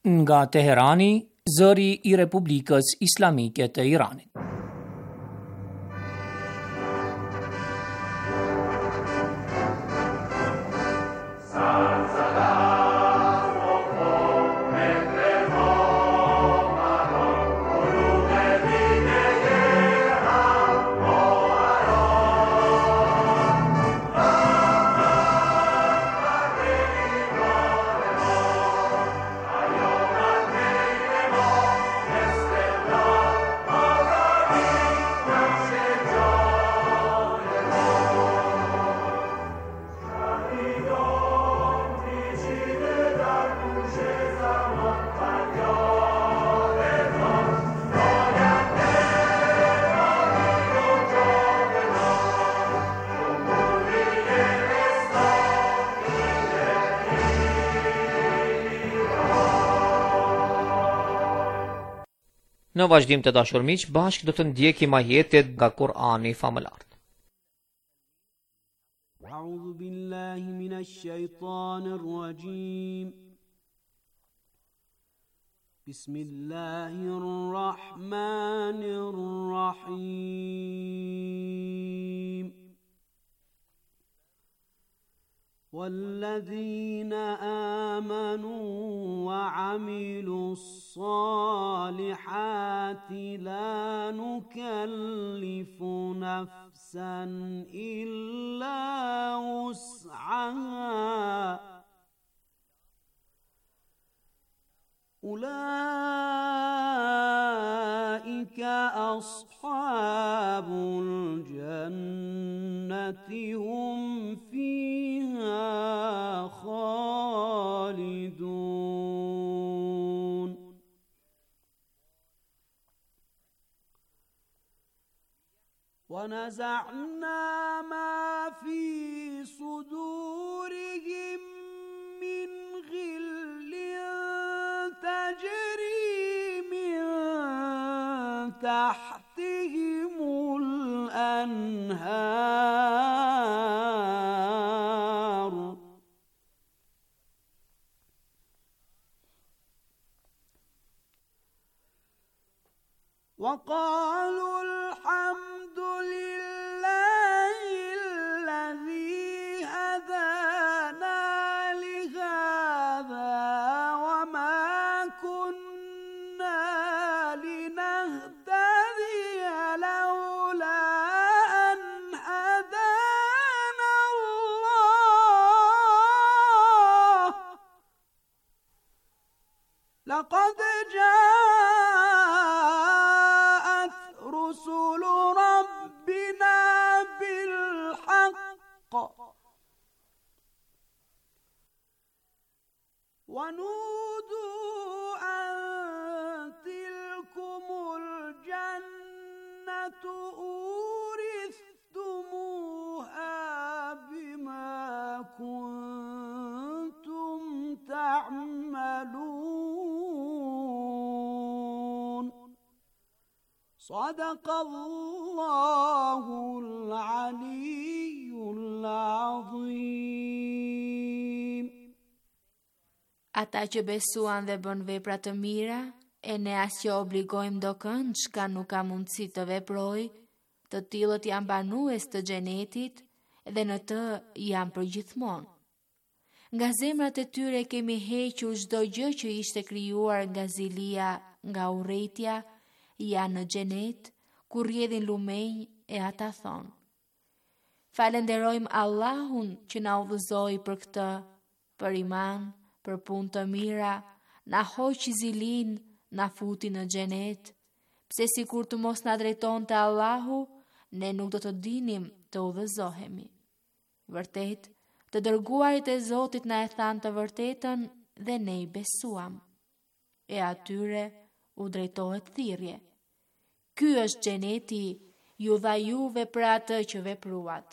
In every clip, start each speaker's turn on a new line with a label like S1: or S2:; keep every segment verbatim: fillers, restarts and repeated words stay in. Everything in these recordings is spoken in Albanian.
S1: nga Teherani, zëri i Republikës Islamike të Iranit.
S2: Në vazhdim të dashur miq, bashkë do të ndjekim ajetet nga Kurani famëlar.
S3: A'udhu billahi minash shaitanir rajim. Bismillahir rahmanir rahim. والذين آمنوا وعملوا الصالحات لا نكلف نفسا إلا وسعها أولئك أصحاب الجنة هم فيها خالدون ونزعنا ما في صدورهم من غل تجري من تحتهم الأنهار وقالوا الحمد لله الذي هدانا لهذا وما كنا لنهتدي لولا أن هدانا الله لقد جاءت رسل ربنا بالحق ونودوا أن تلكم الجنة أورثتموها بما كنتم تعملون صدق الله العلي العظيم.
S4: Ata që besuan dhe bën vepra të mira, e ne as që obligojmë do kënd çka nuk ka mundësi të veproj, të tillët janë banues të xhenetit dhe në të janë përgjithmonë. Nga zemrat e tyre kemi hequr çdo gjë që ishte krijuar nga zilia, nga urrëtia, janë në xhenet, ku rrjedhin lumenj e ata thonë: Falenderojmë Allahun që na udhëzoi për këtë, për iman, për punë të mira, na hoqi zilin, na futi në xhenet, pse sikur të mos na drejtonte Allahu, ne nuk do të dinim të udhëzohemi. Vërtet, të dërguarit e Zotit na e thanë të vërtetën dhe ne i besuam. E atyre u drejtohet thirrje. Ky është xheneti, ju dha juve për atë që vepruat.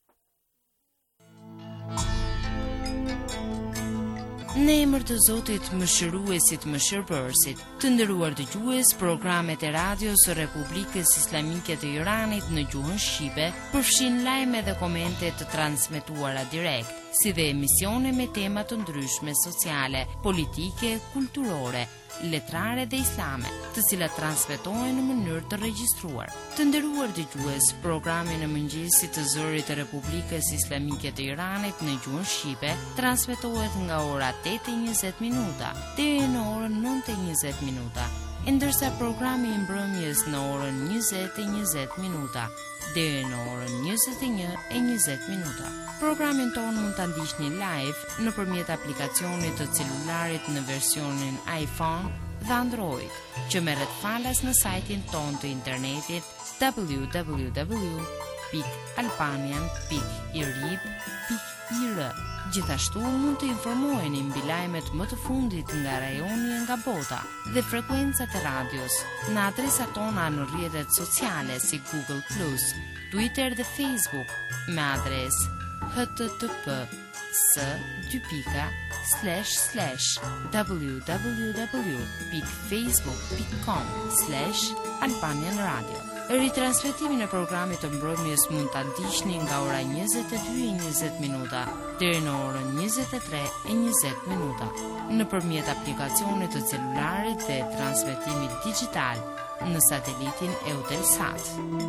S5: Në emër të Zotit Mëshiruesit Mëshirbërësit, të nderuar dëgjues, programet e radios së Republikës Islamike të Iranit në gjuhën shqipe përfshin lajme dhe komente të transmetuara direkt, si dhe emisione me tema të ndryshme sociale, politike, kulturore, letrare dhe islame, të cilat transmetohen në mënyrë të regjistruar. Të nderuar dëgjues, programi në mëngjesit të zërit të Republikës Islamike të Iranit në gjuhën shqipe transmetohet nga ora tetë e njëzet minuta deri në orën nëntë e njëzet minuta, ndërsa programi i mbrëmjes në orën njëzet e njëzet minuta deri në orën njëzet e një e njëzet minuta. Programin tonë mund ta ndiqni live nëpërmjet aplikacionit të celularit në versionin iPhone dhe Android, që merret falas në sajtin tonë të internetit w w w pikë albanian pikë irib pikë i r. Gjithashtu mund të informoheni mbi lajmet më të fundit nga rajoni e nga bota dhe frekuencat e radios në adresat tona në rrjetet sociale si Google plus, Twitter dhe Facebook me adresë h t t p s dy pika slash slash w w w pikë facebook pikë com slash albanian radio. Ritransmetimin e programit të mbrëmjes mund ta ndiqni nga ora njëzet e dy e njëzet minuta deri në orën njëzet e tre e njëzet minuta nëpërmjet aplikacionit të celularit dhe transmetimit digjital në satelitin Eutelsat.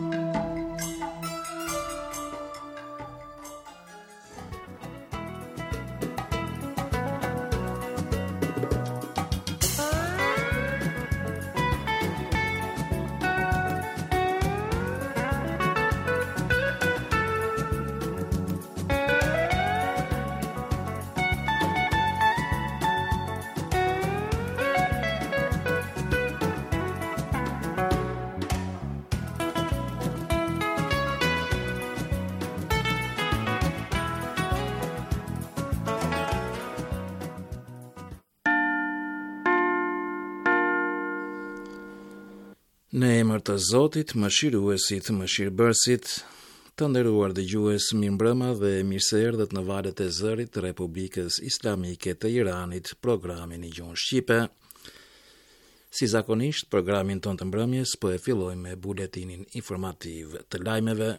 S6: Në emër të Zotit, mëshiruesit, mëshirbërësit, të nderuar dëgjues, mirëmbrëma dhe mirë se erdhët në valët e zërit të Republikës Islamike të Iranit, programin i gjuhën shqipe. Si zakonisht, programin tonë të mbrëmjes po e fillojmë me buletinin informativ të lajmeve.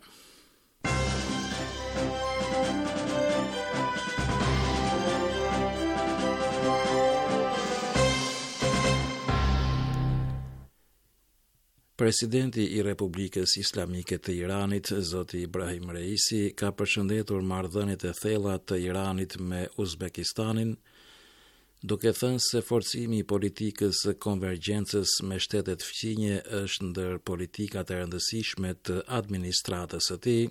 S6: Presidenti i Republikës Islamike të Iranit, Zoti Ibrahim Reisi, ka përshëndetur marrëdhëniet e thella të Iranit me Uzbekistanin, duke thënë se forcimi i politikës së konvergjencës me shtetet fqinje është ndër politikat e rëndësishme të administratës së tij.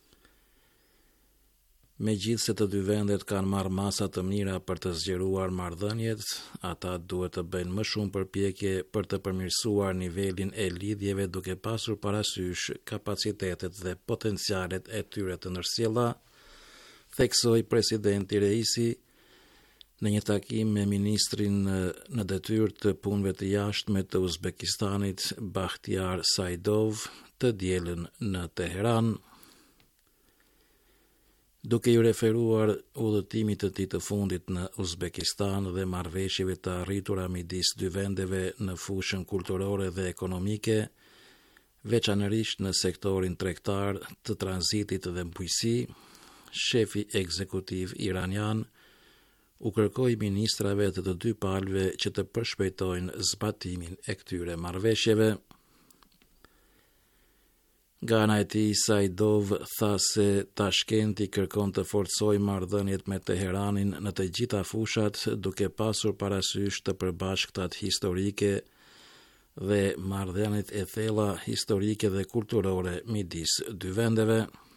S6: Megjithse të dy vendet kanë marrë masa të mira për të zgjeruar marrëdhëniet, ata duhet të bëjnë më shumë përpjekje për të përmirësuar nivelin e lidhjeve duke pasur parasysh kapacitetet dhe potencialet e tyre të ndërsjella, theksoi presidenti Reisi në një takim me ministrin në detyrë të punëve të jashtme të Uzbekistanit, Bakhtiar Saidov, të dielën në Teheran. Duke ju referuar udhëtimit të tij të fundit në Uzbekistan dhe marrëveshjeve të arritura midis dy vendeve në fushën kulturore dhe ekonomike, veçanërisht në sektorin tregtar të tranzitit dhe mbujësi, shefi ekzekutiv iranian u kërkoi ministrave të të dy palëve që të përshpejtojnë zbatimin e këtyre marrëveshjeve. Nga ana e tij, Saidov tha se Tashkenti kërkon të forcojë marrëdhëniet me Teheranin në të gjitha fushat, duke pasur parasysh të përbashkëtat historike dhe marrëdhëniet e thella historike dhe kulturore midis dy vendeve.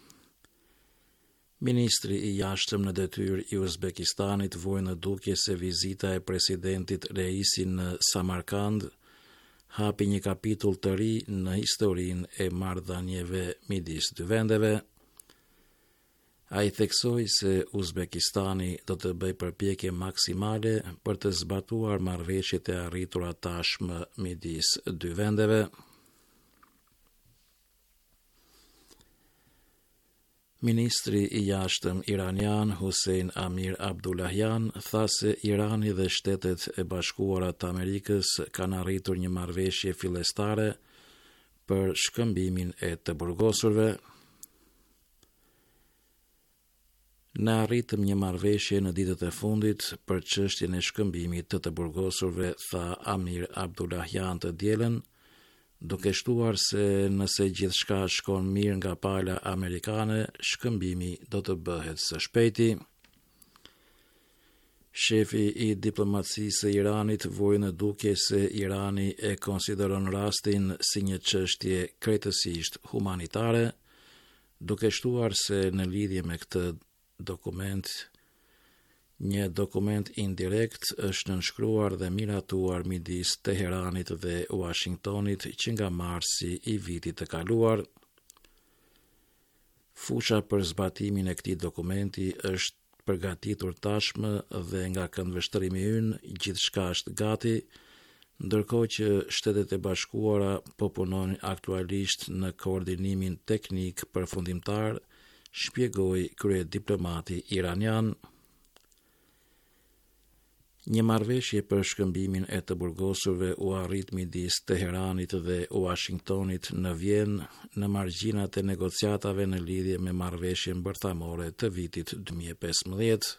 S6: Ministri i jashtëm në detyrë i Uzbekistanit voi në dukje se vizita e presidentit Reisi në Samarkand hapi një kapitull të ri në historinë e marrëdhënieve midis dy vendeve. Ai theksoi se Uzbekistani do të bëjë përpjekje maksimale për të zbatuar marrëveshjet e arritura tashmë midis dy vendeve. Ministri i jashtëm iranian Hussein Amir Abdullahian tha se Irani dhe Shtetet e Bashkuara të Amerikës kanë arritur një marrëveshje fillestare për shkëmbimin e të burgosurve. Ne arritëm një marrëveshje në ditët e fundit për çështjen e shkëmbimit të të burgosurve, tha Amir Abdullahian të dielën, duke shtuar se nëse gjithçka shkon mirë nga pala amerikane, shkëmbimi do të bëhet së shpejti. Shefi i diplomacisë së Iranit vuri në dukje se Irani e konsideron rastin si një çështje krejtësisht humanitare, duke shtuar se në lidhje me këtë dokument, një dokument indirekt është nënshkruar dhe miratuar midis Teheranit dhe Washingtonit që nga marsi i vitit të kaluar. Fusha për zbatimin e këtij dokumenti është përgatitur tashmë dhe nga këndvështrimi ynë gjithçka është gati, ndërkohë që Shtetet e Bashkuara po punojnë aktualisht në koordinimin teknik përfundimtar, shpjegoi kryediplomati iranian. Një marrëveshje për shkëmbimin e të burgosurve u arrit midis Teheranit dhe Washingtonit në Vjenë në margjinat e negociatave në lidhje me marrëveshjen bërthamore të vitit dy mijë e pesëmbëdhjetë.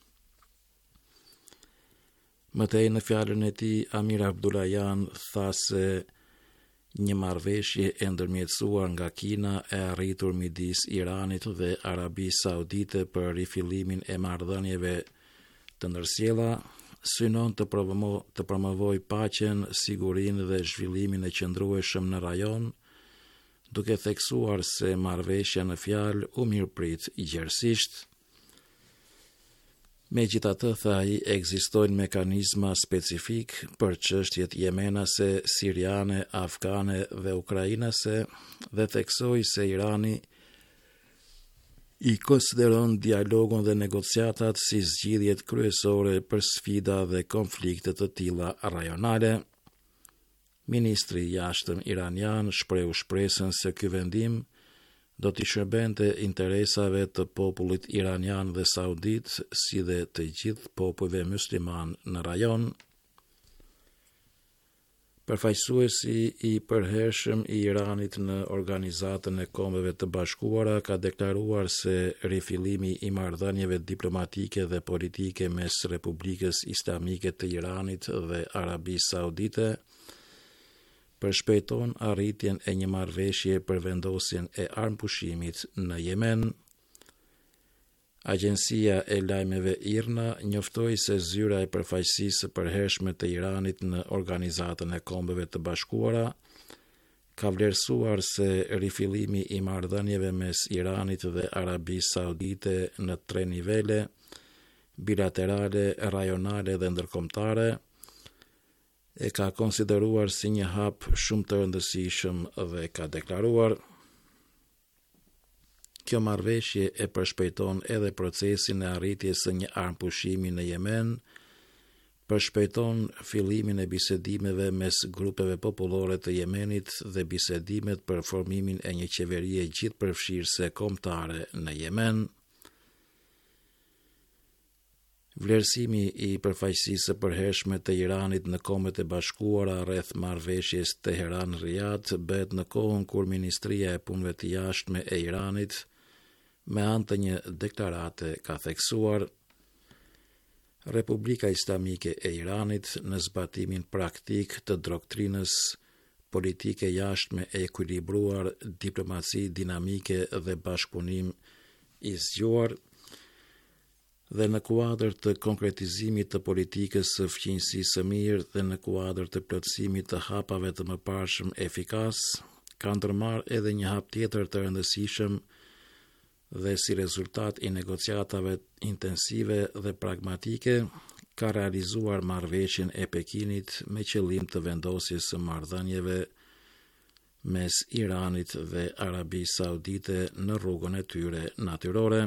S6: Mëtej në fjalën e tij, Amir Abdullahian tha se një marrëveshje e ndërmjetësuar nga Kina e arritur midis Iranit dhe Arabisë Saudite për rifillimin e marrëdhënieve të ndërsjella synon të, promovo, të promovoj paqen, sigurinë dhe zhvillimin e qëndrueshëm në rajon, duke theksuar se marrëveshja në fjalë u mirëprit gjerësisht. Megjithatë, tha ai, ekzistojnë mekanizma specifik për çështjet jemenase, siriane, afgane dhe ukrainase dhe theksoi se Irani i konsideron dialogun dhe negociatat si zgjidhjet kryesore për sfida dhe konflikte të tilla rajonale. Ministri i jashtëm iranian shprehu shpresën se ky vendim do t'i shërbente interesave të popullit iranian dhe saudit, si dhe të gjithë popujve musliman në rajon. Përfaqësuesi i përhershëm i Iranit në Organizatën e Kombeve të Bashkuara ka deklaruar se rifillimi i marrëdhënieve diplomatike dhe politike mes Republikës Islamike të Iranit dhe Arabisë Saudite përshpejton arritjen e një marrëveshje për vendosjen e armpushimit në Yemen. Agjencia e lajmeve I R N A njoftoi se zyra e përfaqësisë së përhershme të Iranit në Organizatën e Kombeve të Bashkuara ka vlerësuar se rifillimi i marrëdhënieve mes Iranit dhe Arabisë Saudite në tre nivele, bilaterale, rajonale dhe ndërkombëtare, e ka konsideruar si një hap shumë të rëndësishëm dhe ka deklaruar: kjo marrëveshje e përshpejton edhe procesin e arritjes së një armpushimi në Yemen, përshpejton fillimin e bisedimeve mes grupeve popullore të Yemenit dhe bisedimet për formimin e një qeverie gjithëpërfshirëse kombëtare në Yemen. Vlerësimi i përfaqësisë së përhershme të Iranit në Kombet e Bashkuara rreth marrëveshjes Teheran-Riyadh bëhet në kohën kur Ministria e Punëve të Jashtme e Iranit, me anë të një deklarate, ka theksuar: Republika Islamike e Iranit në zbatimin praktik të doktrinës politike jashtme e ekuilibruar, diplomaci dinamike dhe bashkëpunim I zgjuar, dhe në kuadër të konkretizimit të politikës së fqinjësisë së mirë dhe në kuadër të plotësimit të hapave të mëparshëm efikas, ka ndërmarrë edhe një hap tjetër të rëndësishëm dhe si rezultat I negociatave intensive dhe pragmatike, ka realizuar marrëveshjen e Pekinit me qëllim të vendosjes së marrëdhënieve mes Iranit dhe Arabisë Saudite në rrugën e tyre natyrore.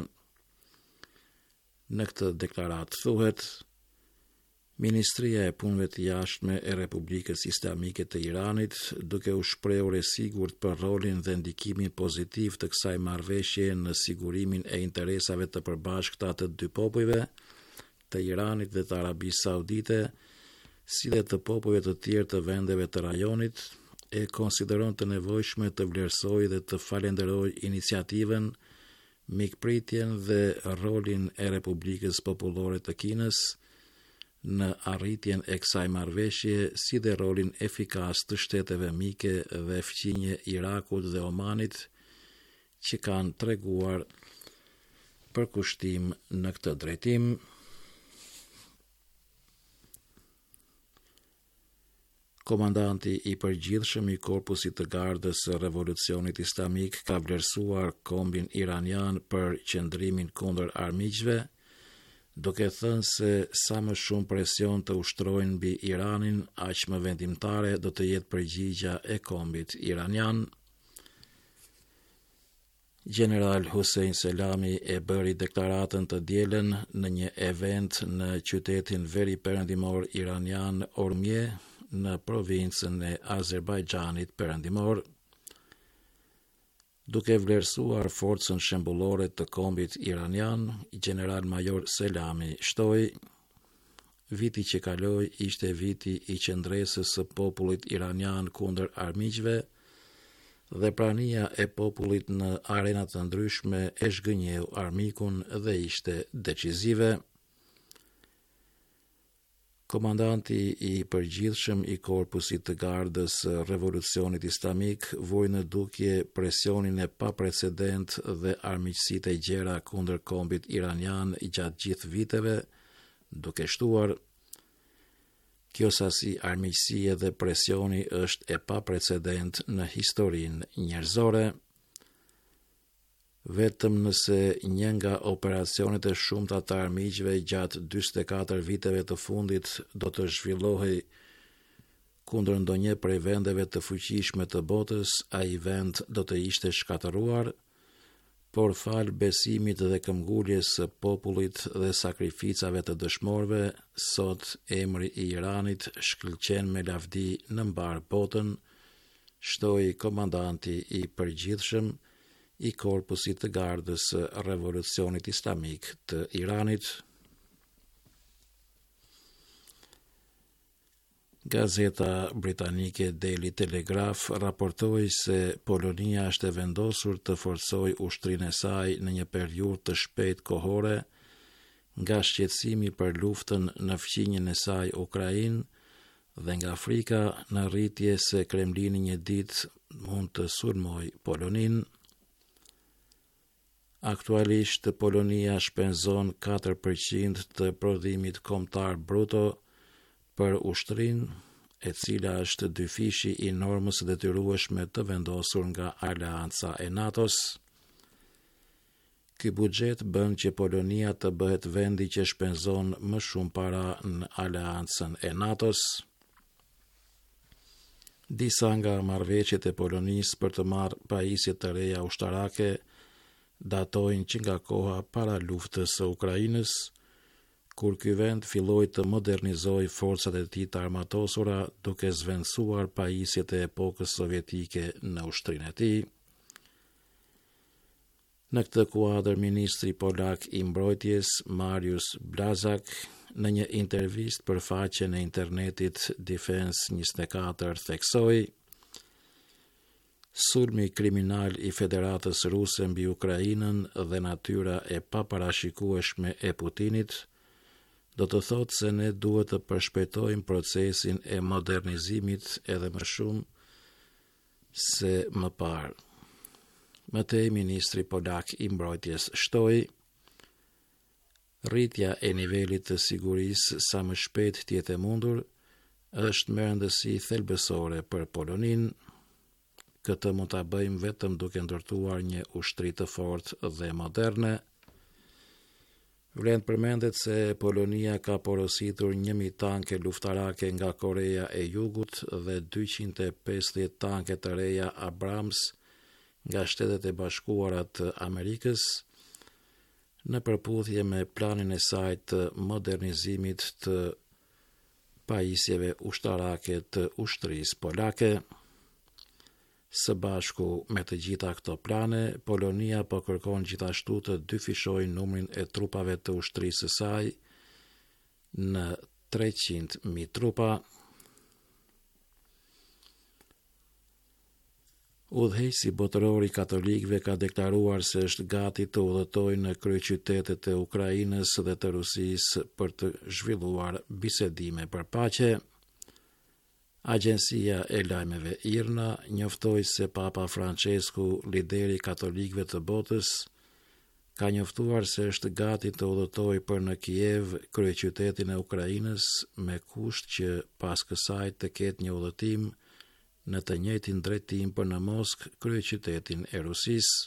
S6: Në këtë deklaratë thuhet: Ministria e Punëve të Jashtme e Republikës Islamike të Iranit, duke u shprehur e sigurt për rolin dhe ndikimin pozitiv të kësaj marrëveshje në sigurimin e interesave të përbashkëta të dy popujve, të Iranit dhe të Arabisë Saudite, si dhe të popujve të tjerë të vendeve të rajonit, e konsideron të nevojshme të vlerësojë dhe të falenderojë iniciativën mikpritjen dhe rolin e Republikës Popullore të Kinës në arritjen e kësaj marrëveshje, si dhe rolin efikas të shteteve mike dhe fqinje Irakut dhe Omanit, që kanë treguar për kushtim në këtë drejtim. Komandanti i përgjithshëm i Korpusit të Gardës së Revolucionit Islamik ka vlerësuar kombin iranian për qëndrimin kundër armiqve, duke thënë se sa më shumë presion të ushtrojnë mbi Iranin, aq më vendimtare do të jetë përgjigja e kombit iranian. General Hussein Selami e bëri deklaratën të dielën në një event në qytetin veriperëndimor iranian Ormje, në provincën e Azerbajxhanit perëndimor. Duke vlerësuar forcën shembullore të kombit iranian, General Major Selami shtoi: viti që kaloi ishte viti i qëndresës së popullit iranian kundër armiqve dhe prania e popullit në arenat të ndryshme e zhgënjeu armikun dhe ishte decizive. Komandanti i përgjithshëm i Korpusit të Gardës së Revolucionit Islamik vuri në dukje presionin e paprecedent dhe armiqësitë e gjera kundër kombit iranian gjatë gjithë viteve, duke shtuar: kjo sasi armiqësie dhe presioni është e paprecedent në historinë njerëzore. Vetëm nëse një nga operacionet e shumta të armiqve gjatë dyzet e katër viteve të fundit do të zhvillohej kundër ndonjë prej vendeve të fuqishme të botës, ai vend do të ishte shkatëruar, por fal besimit dhe këmbguljes së popullit dhe sakrificave të dëshmorëve, sot emri i Iranit shkëlqen me lavdi në mbar botën, shtoi komandanti i përgjithshëm i Korpusit të Gardës së Revolucionit Islamik të Iranit. Gazeta britanike Daily Telegraph raportoi se Polonia është e vendosur të forcojë ushtrinë e saj në një periudhë të shpejtë kohore, nga shqetësimi për luftën në fqinjen e saj Ukrainë dhe nga frika në rritje se Kremlini një ditë mund të sulmojë Poloninë. Aktualisht Polonia shpenzon katër përqind të prodhimit kombëtar bruto për ushtrinë, e cila është dyfishi i normës detyrueshme të vendosur nga Aleanca e NATO-s. Ky buxhet bën që Polonia të bëhet vendi që shpenzon më shumë para në Aleancën e NATO-s. Disa nga marrëveshjet e Polonisë për të marrë pajisje të reja ushtarake datojnë që nga koha para luftës së Ukrainës, kur ky vend filloi të modernizoi forcat e tij të armatosura duke zvendësuar pajisjet e epokës sovjetike në ushtrinë e tij. Në këtë kuadër, ministri polak i mbrojtjes Mariusz Błaszczak në një intervistë për faqen e internetit Defense njëzet e katër theksoi: sulmi kriminal i Federatës Ruse mbi Ukrainën dhe natyra e paparashikueshme e Putinit do të thotë se ne duhet të përshpejtojmë procesin e modernizimit edhe më shumë se më parë. Mëtej, ministri polak i mbrojtjes shtoi: rritja e nivelit të sigurisë sa më shpejt të jetë e mundur është me rëndësi thelbësore për Poloninë. Këtë mund ta bëjmë vetëm duke ndërtuar një ushtri të fortë dhe moderne. Vlen përmendet se Polonia ka porositur njëqind tanke luftarake nga Korea e Jugut dhe dyqind e pesëdhjetë tanke të reja Abrams nga Shtetet e Bashkuara të Amerikës, në përputhje me planin e saj të modernizimit të pajisjeve ushtarake të ushtrisë polake. Së bashku me të gjitha këto plane, Polonia po kërkon gjithashtu të dyfishojë numrin e trupave të ushtrisë së saj në treqind mijë trupa. Udhëheqësi botëror i katolikëve ka deklaruar se është gati të udhëtojë në kryeqytetet e Ukrainës dhe të Rusisë për të zhvilluar bisedime për paqe. Agjencia e lajmeve I R N A njoftoi se Papa Francesku, lideri i katolikëve të botës, ka njoftuar se është gati të udhëtojë për në Kiev, kryeqytetin e Ukrainës, me kusht që pas kësaj të ketë një udhëtim në të njëjtin drejtim për në Moskë, kryeqytetin e Rusisë.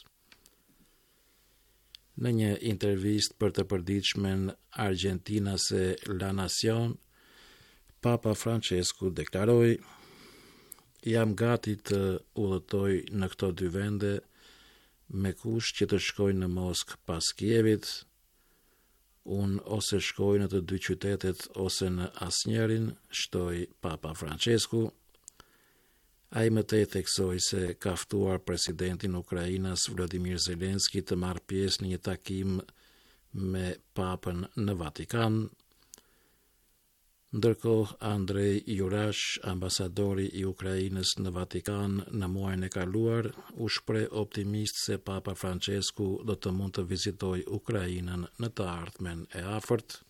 S6: Në një intervistë për të përditshmen Argentinase La Nación, Papa Francesku deklaroi: "Jam gati të udhëtoj në këto dy vende me kusht që të shkoj në Moskë pas Kievit. Unë ose shkoj në të dy qytetet ose në asnjërin", shtoi Papa Francesku. Ai më tej theksoi se ka ftuar presidentin e Ukrainës Volodymyr Zelensky të marrë pjesë në një takim me Papën në Vatikan. Ndërkohë, Andrej Jurash, ambasadori I Ukrainës në Vatikan në muajin e kaluar, u shpreh optimist se Papa Francesku do të mund të vizitojë Ukrainën në të ardhmen e afërt.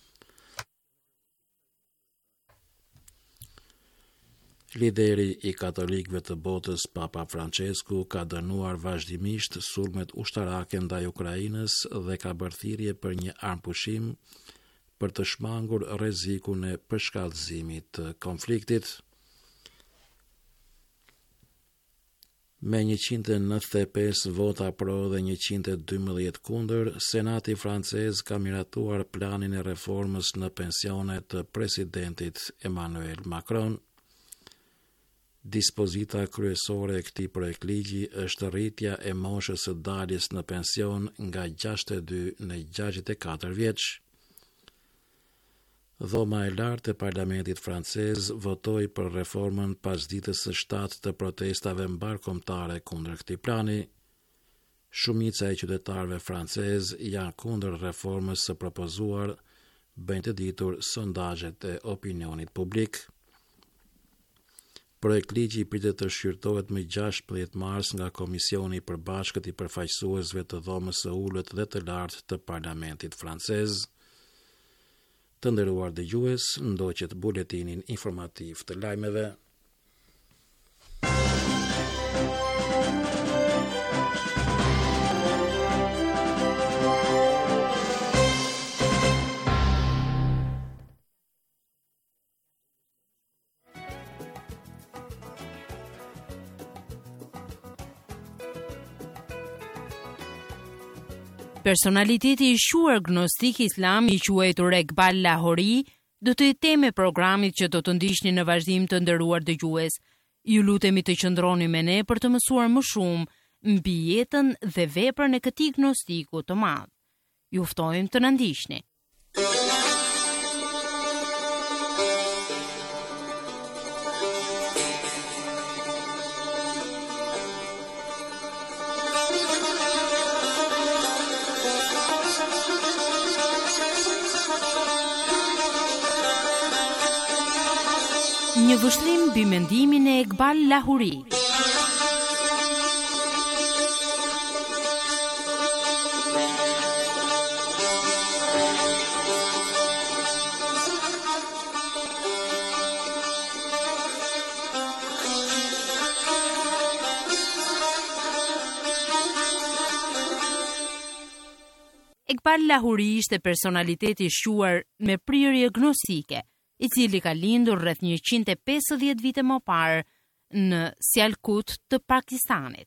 S6: Lideri I katolikëve të botës, Papa Francesku, ka dënuar vazhdimisht sulmet ushtarake ndaj Ukrainës dhe ka bërë thirrje për një armpushim për të shmangur rrezikun e përshkallëzimit të konfliktit. Me njëqind e nëntëdhjetë e pesë vota pro dhe njëqind e dymbëdhjetë kundër, Senati francez ka miratuar planin e reformës në pensione të presidentit Emmanuel Macron. Dispozita kryesore e këtij projektligji është rritja e moshës së daljes në pension nga gjashtëdhjetë e dy në gjashtëdhjetë e katër vjeç. Dhoma e lartë e parlamentit francez votoi për reformën pas ditës së shtatë të protestave mbarkombëtare kundër këtij plani. Shumica e qytetarëve francez janë kundër reformës së propozuar, bëjnë të ditur sondazhet e opinionit publik. Projektligji pritet të shqyrtohet më gjashtëdhjetë mars nga Komisioni I Përbashkët I përfaqësuesve të dhomës së ulët dhe të lartë të parlamentit francez. Të nderuar dëgjues, ndoqet buletinin informativ të lajmeve.
S5: Personaliteti I shuar gnostik islam I quajtur Iqbal Lahori do të jetë temë e programit që do të ndiqni në vazhdim të nderuar dëgjues. Ju lutemi të qëndroni me ne për të mësuar më shumë mbi jetën dhe veprën e këtij gnostiku të madh. Ju ftojmë të na ndiqni. Një vështrim mbi mendimin e Iqbal Lahori. Iqbal Lahori ishte personaliteti I shuar me prirje gnostike, I cili ka lindur rreth njëqind e pesëdhjetë vite më parë në Sialkot të Pakistanit.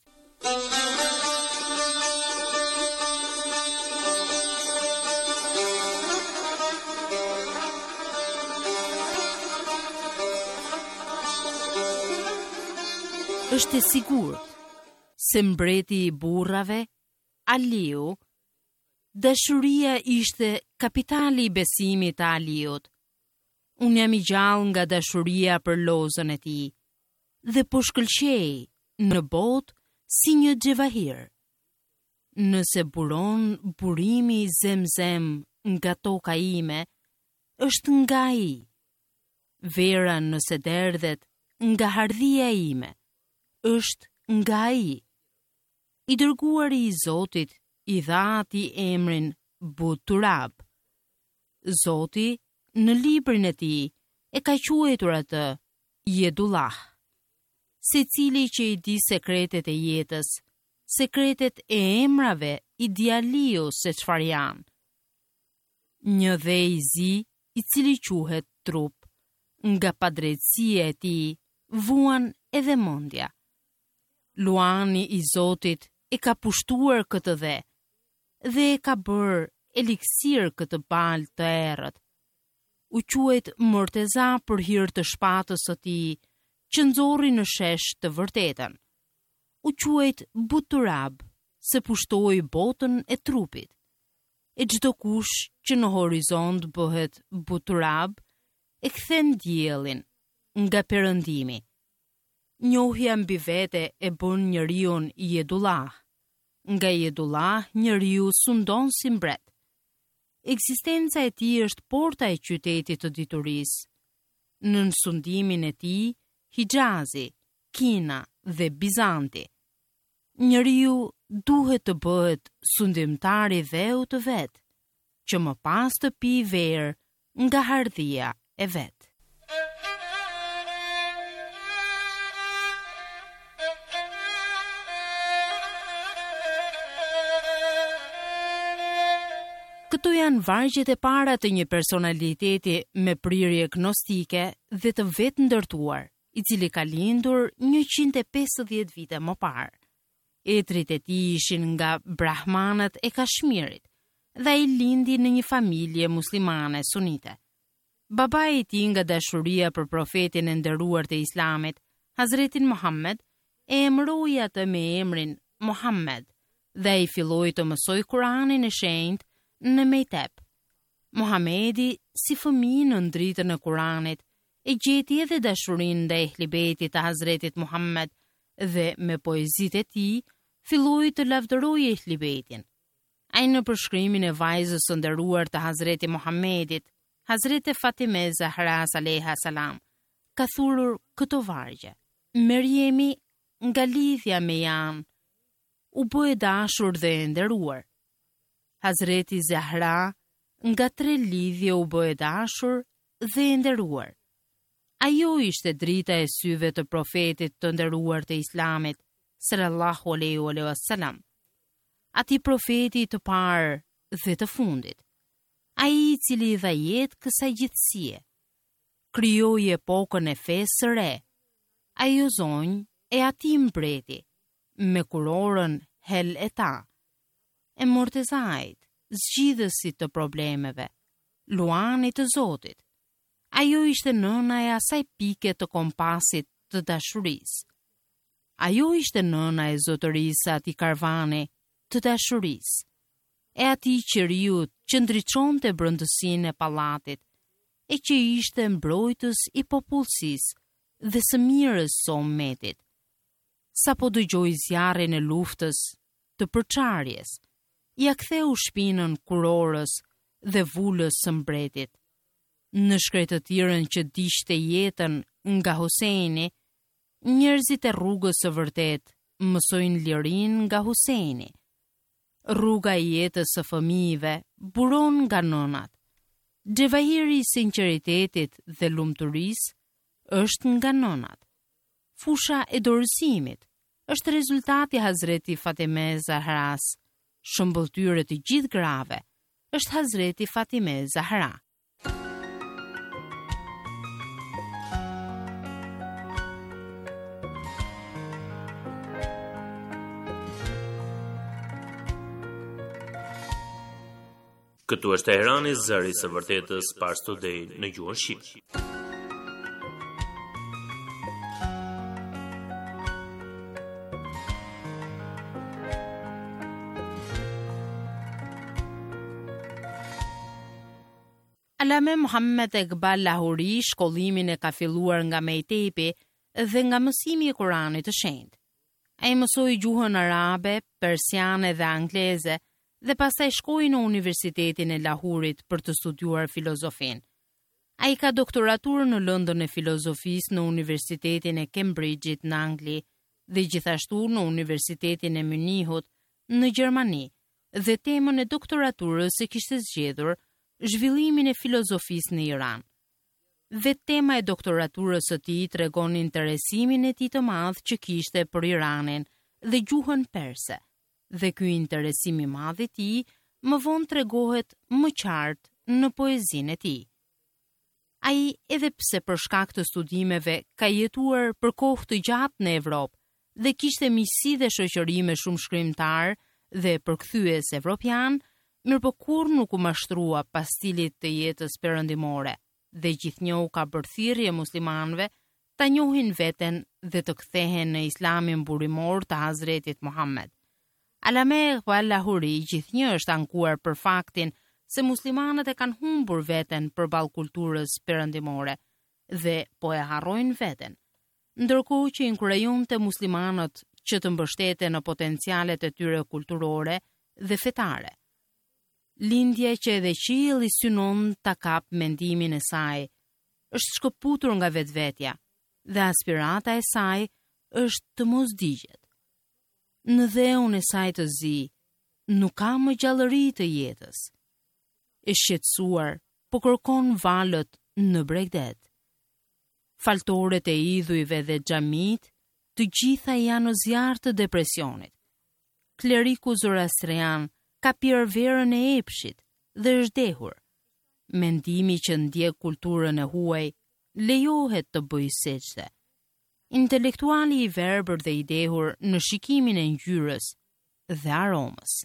S5: Është e sigurt se mbreti I burrave, Aliu, dashuria ishte kapitali I besimit të Aliut. Unë jam I gjallë nga dashuria për lozën e tij dhe po shkëlqej në botë si një xhevahir. Nëse buron burimi I Zemzem nga toka ime, është nga ai. Vera nëse derdhet nga hardhia ime, është nga ai. I dërguari i Zotit i dha atij emrin Buturab. Zoti në librin e tij e ka quajtur atë Jedullah. Secili që i di sekretet e jetës, sekretet e emrave i di Aliu se çfarë janë. Një dhe i zi i cili quhet trup, nga padrejtësia e tij vuan edhe mendja. Luani i Zotit e ka pushtuar këtë dhe, dhe e ka bërë eliksir këtë balë të errët. U quajt Morteza për hir të shpatës së tij, që nxorri në shesh të vërtetën. U quajt Buturab, se pushtoi botën e trupit. E çdo kush që në horizont bëhet Buturab, e kthen diellin nga perëndimi. Njohja mbi vete e bën njeriu Jedullah. Nga Jedullah njeriu sundon si mbret. Ekzistenca e tij është porta e qytetit të diturisë. Në sundimin e tij, Hijazi, Kina dhe Bizanti. Njeriu duhet të bëhet sundimtar i dheu të vet, që më pas të pi verë nga hardhia e vet. Këto janë vargjet e para të një personaliteti me prirje gnostike dhe të vetë ndërtuar, i cili ka lindur njëqind e pesëdhjetë vite më parë. Etrit e tij ishin nga brahmanët e Kashmirit dhe ai lindi në një familje muslimane sunite. Babai i tij nga dashuria për profetin e nderuar të Islamit, Hazretin Muhammed, e emëroi atë me emrin Muhammed dhe ai filloi të mësoj Kur'anin e shenjtë në Mejtep. Muhamedi, si fëmijë në ndritën e Kur'anit, e gjeti edhe dashurinë ndaj ehlibetit të Hazretit Muhammed dhe me poezitë e tij filloi të lavdërojë ehlibetin. Ai në përshkrimin e vajzës së nderuar të Hazreti Muhammedit, Hazreti Fatime Zahra alayha salam, ka thurur këto vargje. Meriemi nga lidhja me Jan u bë e dashur dhe e nderuar. Hazreti Zahra nga tre lidhje u bë e dashur dhe e nderuar. Ajo ishte drita e syve të profetit të nderuar të Islamit, sallallahu alaihi wasallam. Ati profeti të parë dhe të fundit. Ai i cili dha jetë kësaj gjithësie. Krijoi epokën e fesë së re. Ajo zonjë e ati mbreti, me kurorën Hel e ta. E Mortezait, zgjidhësit të problemeve, luanit të Zotit. Ajo ishte nëna e asaj pike të kompasit të dashurisë. Ajo ishte nëna e zotërisë ati karvane të dashurisë, e ati qeriut që ndriçonte brëndësinë e pallatit, e që ishte mbrojtës i popullsisë dhe së mirës së ummetit. Sa po dëgjoi zjarrin e luftës të përçarjes, ja ktheu shpinën kurorës dhe vulës së mbretit. Në shkretëtirën që dishte jetën nga Huseini, njerëzit e rrugës së vërtet mësojnë lirin nga Huseini. Rruga e jetës së fëmijëve buron nga nënat. Xhevahiri i sinqeritetit dhe lumturisë është nga nënat. Fusha e dorëzimit është rezultati Hazreti Fatime Zahras. Shëmbëltyre të gjithë grave është Hazreti Fatime Zahra.
S7: Këtu është Teherani, zëri i së vërtetës, Pars Today në gjuhën shqipe.
S5: Alame Muhammed Eqbal Lahori shkollimin e ka filluar nga Mejtepi dhe nga mësimi i Kuranit të shenjtë. Ai mësoi gjuhën arabe, persiane dhe angleze dhe pastaj shkoi në Universitetin e Lahurit për të studiuar filozofin. Ai ka doktoraturë në lëndën e filozofisë në Universitetin e Cambridge-it në Angli dhe gjithashtu në Universitetin e Munichut në Gjermani, dhe temën e doktoraturës e kishte zgjedhur zhvillimin e filozofisë në Iran. Vetë tema e doktoraturës së tij tregon interesimin e tij të madh që kishte për Iranin dhe gjuhën perse, dhe ky interesim i madh i tij më vonë tregohet më qartë në poezinë e tij. Ai, edhe pse për shkak të studimeve ka jetuar për kohë të gjatë në Evropë dhe kishte miqësi dhe shoqëri me shumë shkrimtar dhe përkthyes evropian, mirëpo kur nuk u mashtrua pas stilit të jetës perëndimore dhe gjithnjëu ka bërthirrje muslimanëve ta njohin veten dhe të kthehen në Islamin burimor të Hazretit Muhammed. Alame Iqbal Lahori gjithnjë është ankuar për faktin se muslimanët e kanë humbur veten përballë kulturës perëndimore dhe po e harrojnë veten, ndërkohë që inkurajonte muslimanët që të mbështeten në potencialet e tyre kulturore dhe fetare. Lindja që edhe qielli synon ta kap mendimin e saj, është shkëputur nga vetvetja dhe aspirata e saj është të mos digjet. Në dheun e saj të zi, nuk ka më gjallëri të jetës. E shqetësuar, po kërkon valët në Bregdet. Faltoret e idhujve dhe xhamit, të gjitha janë në zjarr të depresionit. Kleriku zoroastrian ka pirë verën e epshit dhe është dehur. Mendimi që ndjek kulturën e huaj lejohet të bëjë seçde. Intelektuali i verbër dhe i dehur në shikimin e ngjyrës dhe aromës.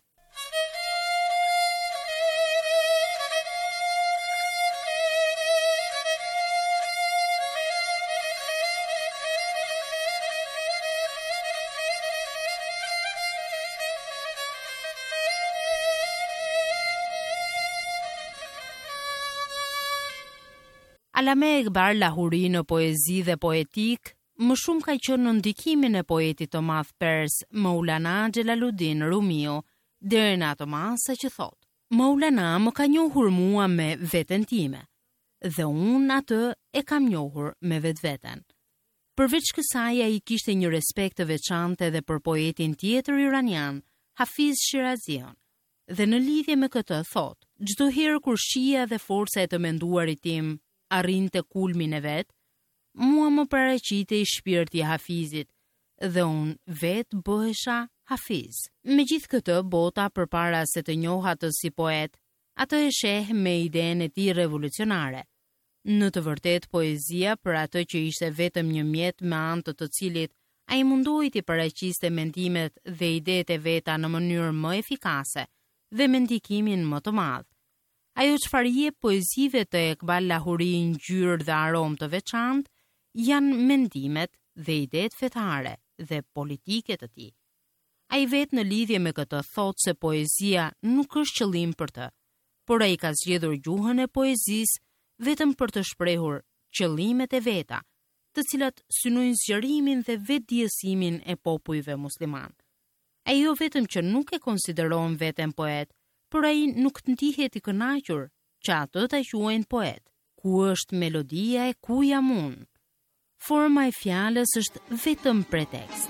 S5: Alame Iqbal Lahori në poezi dhe poetik, më shumë ka qenë në ndikimin e poetit të madh pers Maulana Xhelaluddin Rumio, deri në atë masa që thot: Maulana më ka njohur mua me veten time, dhe unë atë e kam njohur me vetveten. Përveç kësaj, ai kishte një respekt të veçantë edhe për poetin tjetër iranian, Hafiz Shirazian, dhe në lidhje me këtë thot: çdo herë kur shija dhe forca e të menduarit tim arrinte kulmin e vet, mua më paraqitej i shpirti i Hafizit dhe unë vet bëhesha Hafiz. Me gjithë këtë, bota përpara se të njohë atë si poet, atë e sheh me idenë e tij revolucionare. Në të vërtetë, poezia për atë që ishte vetëm një mjet me anë të të cilit ai mundoi të paraqiste mendimet dhe idetë e veta në mënyrë më efikase dhe me ndikimin më të madh. Ajo çfarë jep poezive të Iqbal Lahori ngjyrë dhe aromë të veçantë janë mendimet dhe idetë fetare dhe politike të tij. Ai vetë në lidhje me këtë thotë se poezia nuk është qëllim për të, por ai ka zgjedhur gjuhën e poezisë vetëm për të shprehur qëllimet e veta, të cilat synojnë zgjerimin dhe vetdiësimin e popujve musliman. Ai jo vetëm që nuk e konsideron veten poet, por ai nuk ndihet i kënaqur që atë ta quajnë poet. Ku është melodia e ku jam unë? Forma e fjalës është vetëm pretekst.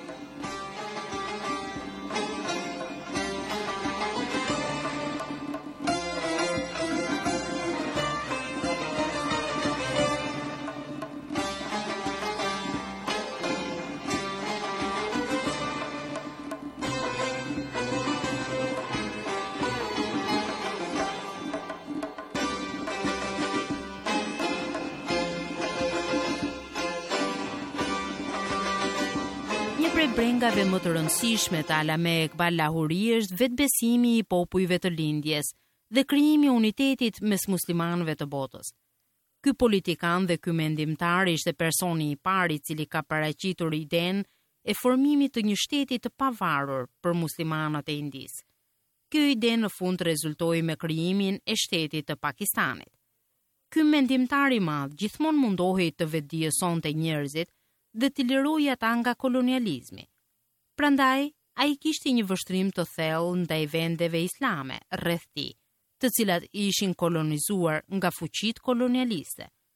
S5: Brengave më të rëndësishme të Alame Iqbal Lahori është vetbesimi i popujve të lindjes dhe krijimi i unitetit mes muslimanëve të botës. Ky politikan dhe ky mendimtar ishte personi i parë i cili ka paraqitur idenë e formimit të një shteti të pavarur për muslimanët e Indisë. Kjo ide në fund rezultoi me krijimin e shtetit të Pakistanit. Ky mendimtar i madh gjithmonë mundohej të vetdijesonte njerëzit dhe të liroj ata nga kolonializmi. Prandaj, ai kishte një vështrim të thellë ndaj vendeve islame rreth tij, të cilat ishin kolonizuar nga fuqitë kolonialiste.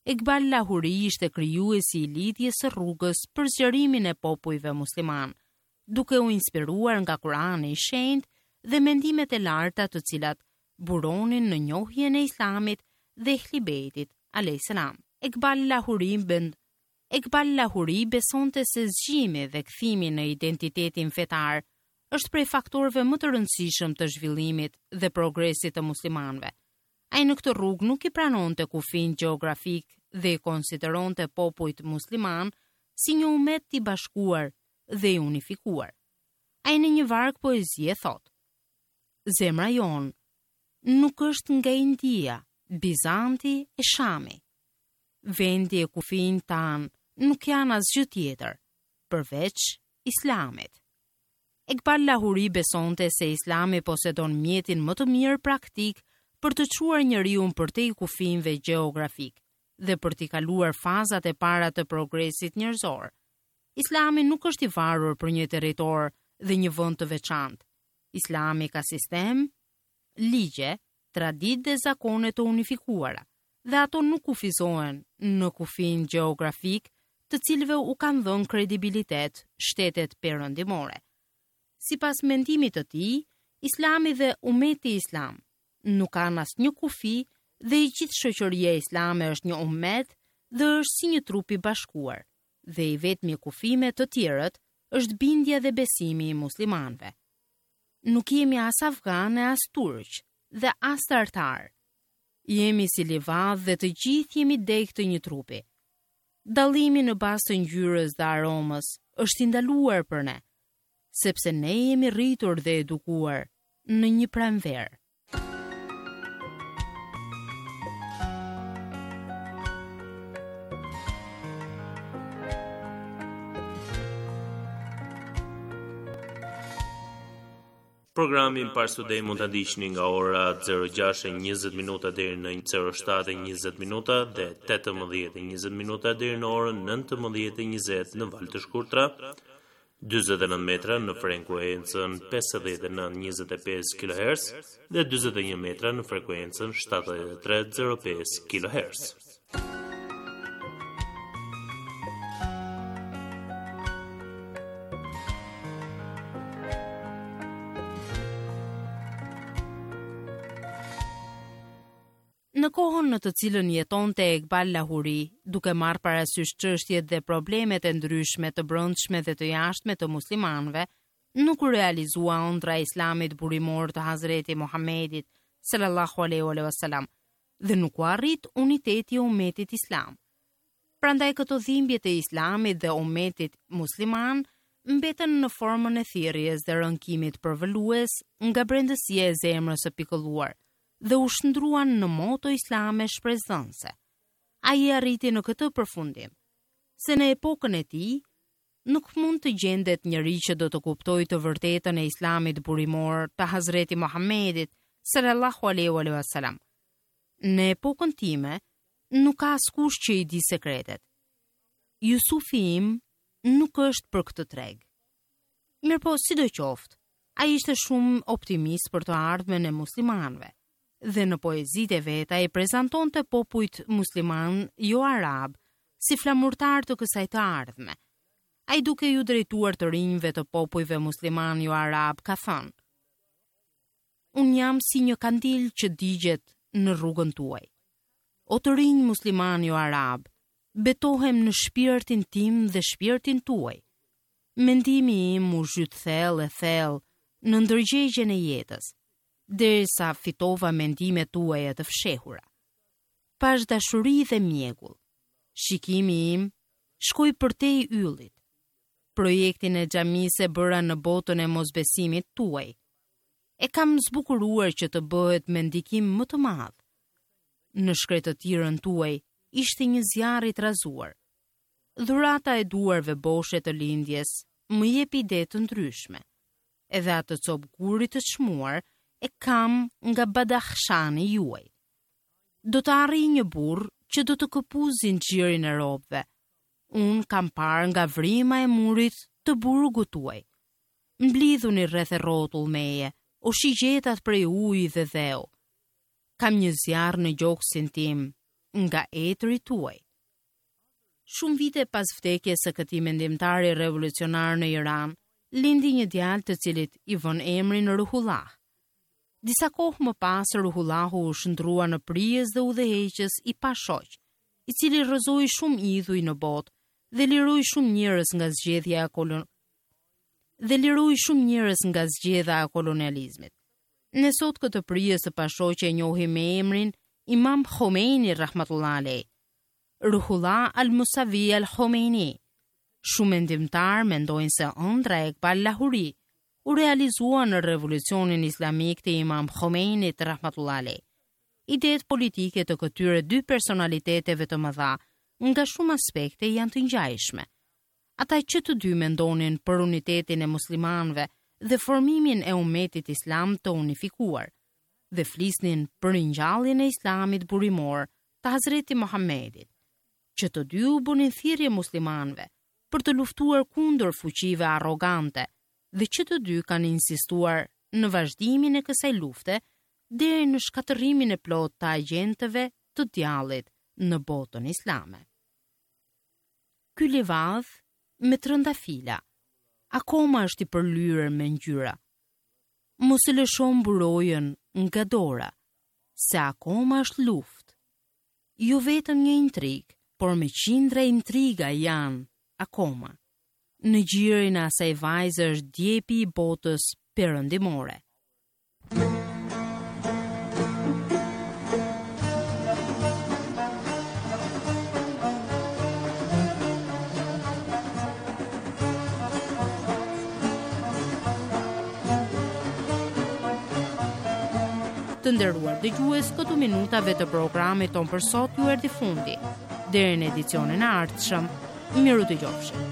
S5: Iqbal Lahuri ishte krijuesi i lidhjes së rrugës për zgjerimin e popujve musliman, duke u inspiruar nga Kurani i Shenjtë dhe mendimet e larta të cilat buronin në njohjen e Islamit dhe Ehlibetit alayhis salam. Iqbal Lahuri bend Iqbal Lahuri besonte se zgjimi dhe kthimi në identitetin fetar është prej faktorëve më të rëndësishëm të zhvillimit dhe progresit të muslimanëve. Ai në këtë rrugë nuk i pranonte kufin gjeografik dhe i konsideronte popujt musliman si një umet i bashkuar dhe i unifikuar. Ai në një varg poezie thot: Zemra jon nuk është nga India, Bizanti e Shami. Vendi e kufin tan nuk janë asgjë tjetër përveç Islamit. Iqbal Lahuri besonte se Islami posedon mjetin më të mirë praktik për të çuar njeriu përtej kufinve gjeografik dhe për t'i kaluar fazat e para të progresit njerëzor. Islami nuk është i varur për një territor dhe një vend të veçantë. Islami ka sistem, ligje, traditë dhe zakone të unifikuara, dhe ato nuk kufizohen në kufin gjeografik, të cilëve u kanë dhënë kredibilitet shtetet perëndimore. Sipas mendimit të tij, Islami dhe umeti islam nuk kanë asnjë kufi dhe i gjithë shoqëria islame është një umet dhe është si një trup i bashkuar, dhe i vetmi kufi me të tjerët është bindja dhe besimi i muslimanëve. Nuk jemi as afgan e as turq dhe as tartar. Jemi si livadh dhe të gjithë jemi degë të një trupi. Dallimi në bazë të ngjyrës dhe aromës është i ndaluar për ne, sepse ne jemi rritur dhe edukuar në një pranverë.
S7: Programin Parstudej mund ta ndiqni nga ora zero gjashtë e njëzet minuta deri në zero shtatë e njëzet minuta dhe tetëmbëdhjetë e njëzet minuta deri në orën nëntëmbëdhjetë e njëzet në valë të shkurtra, dyzet e nëntë metra në frekuencën pesëdhjetë e nëntë njëzet e pesë kilohertz dhe dyzet e një metra në frekuencën shtatëdhjetë e tre zero pesë kilohertz.
S5: Në kohën në të cilën jetonte Iqbal Lahuri, duke marrë parasysh çështjet dhe problemet e ndryshme të brendshme dhe të jashtme të muslimanëve, nuk u realizua ëndra e Islamit burimor të Hazreti Muhamedit sallallahu alaihi wasallam dhe nuk u arrit uniteti i umetit islam. Prandaj këto dhimbje të Islamit dhe umetit musliman mbetën në formën e thirrjes dhe rënkimit përvolues nga brendësia e zemrës së pikëlluar dhe u shndruan në moto islame shpresdhënëse. Ai arriti në këtë përfundim, se në epokën e tij nuk mund të gjendet njëri që do të kuptojë të vërtetën e Islamit burimor të Hazreti Muhamedit sallallahu alaihi wasallam. Në epokën time nuk ka askush që i di sekretet. Jusufi im nuk është për këtë treg. Mirpo sidoqoftë, ai ishte shumë optimist për të ardhmen e muslimanëve dhe në poezitë e veta i prezantonte popujt musliman jo arab si flamurtar të kësaj të ardhme. Ai duke ju drejtuar të rinjve të popujve musliman jo arab ka thënë: Unë jam si një kandil që digjet në rrugën tuaj. O të rinj musliman jo arab, betohem në shpirtin tim dhe shpirtin tuaj. Mendimi im u zhyt thellë e thellë në ndërgjegjen e jetës, derisa fitova mendimet tuaja të fshehura. Pash dashuri dhe mjegull, shikimi im shkoi përtej yllit. Projektin e xhamisë e bëra në botën e mosbesimit tuaj. E kam zbukuruar që të bëhet me ndikim më të madh. Në shkretëtirën tuaj ishte një zjarr i trazuar. Dhurata e duarve boshe të lindjes më jep ide të ndryshme. Edhe atë copë guri të çmuar e kam nga Badakhshani juaj. Do të arrijë një burr që do të këpuzin zinxhirin e robëve. Unë kam parë nga vrima e murit të burgut tuaj. Mblidhuni rreth e rrotull meje, o shigjetat prej ujë dhe dheu. Kam një zjarr në gjoksin tim, nga etëri tuaj. Shumë vite pas vdekjes së këtij mendimtari revolucionar në Iran, lindi një djalë të cilit i vën emrin Ruhullah. Disa kohë më pas, Ruhullahu u shndrua në prijes dhe udhëheqës i pashoq, i cili rrëzoi shumë idhuj në botë dhe liroi shumë njerëz nga zgjedhja e kolon dhe liroi shumë njerëz nga zgjedhja e kolonializmit. Ne sot këtë prijes së pashoqe e njohim me emrin Imam Khomeini rahmatullah alej, Ruhullah al-Musavi al-Khomeini. Shumë mendimtar mendojnë se ëndra e Iqbal Lahuri u realizua në revolucionin islamik të Imam Khomeinit rahmatullah alej. Idetë politike të këtyre dy personaliteteve të mëdha nga shumë aspekte janë të ngjajshme. Ata që të dy mendonin për unitetin e muslimanëve dhe formimin e umetit islam të unifikuar, dhe flisnin për ringjalljen e islamit burimor të Hazreti Muhammedit, që të dy u bënin thirrje muslimanëve për të luftuar kundër fuqive arrogante dhe që të dy kanë insistuar në vazhdimin e kësaj lufte deri në shkatërrimin e plot të agjentëve të djallit në botën islame. Ky livadh me trëndafila akoma është i përlyer me ngjyra. Mos e lëshon burojën nga dora, se akoma është luftë. Jo vetëm një intrig, por me qindra intriga janë akoma. Në gjirin e asaj vajze është djepi i botës perëndimore. Të nderuar dëgjues, këto minutave të programit ton për sot ju erdhi fundi. Deri në edicionin e ardhshëm, miru dëgjofshim.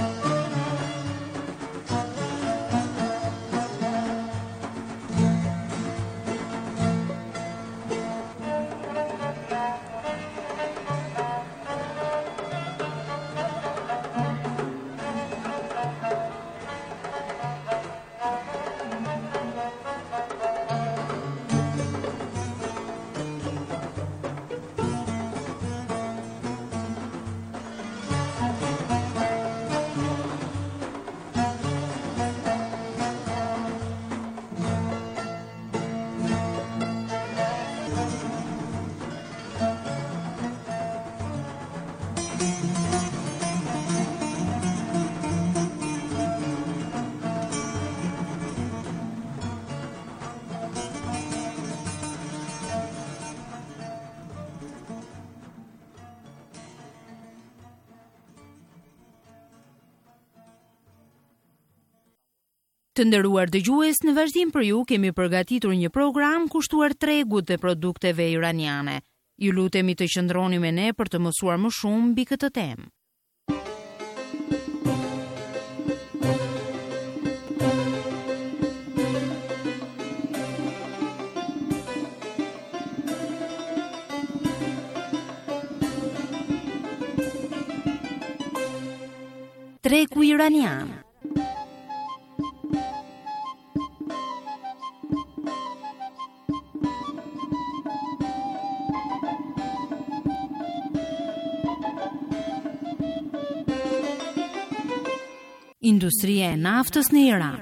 S5: Të nderuar dëgjues, në vazhdim për ju kemi përgatitur një program kushtuar tregut dhe produkteve iraniane. Ju lutemi të qëndroni me ne për të mësuar më shumë mbi këtë temë. Tregu iranian. Industria e naftës në Iran.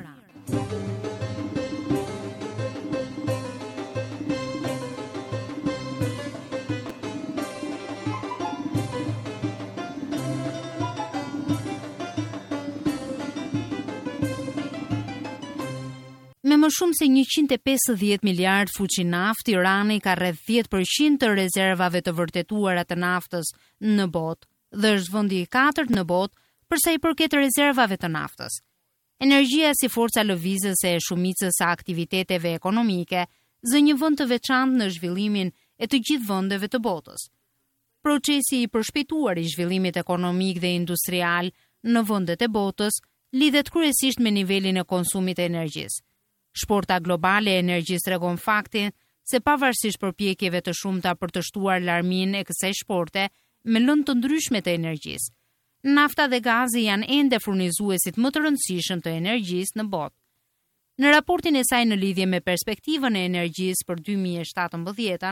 S5: Me më shumë se njëqind e pesëdhjetë miliard fuqi naftë, Irani ka rreth dhjetë përqind të rezervave të vërtetuara të naftës në botë dhe është vendi i katërt në botë përsa i përket rezervave të naftës. Energjia si forca lëvizëse e shumicës së aktiviteteve ekonomike zë një vend të veçantë në zhvillimin e të gjithë vendeve të botës. Procesi i përshpejtuar i zhvillimit ekonomik dhe industrial në vendet e botës lidhet kryesisht me nivelin e konsumit të energjisë. Shporta globale e energjisë tregon faktin se pavarësisht përpjekjeve të shumta për të shtuar larmin e kësaj shporte me lëndë të ndryshme të energjisë, nafta dhe gazi janë ende furnizuesit më të rëndësishëm të energjisë në botë. Në raportin e saj në lidhje me perspektivën e energjisë për dy mijë e shtatëmbëdhjetë,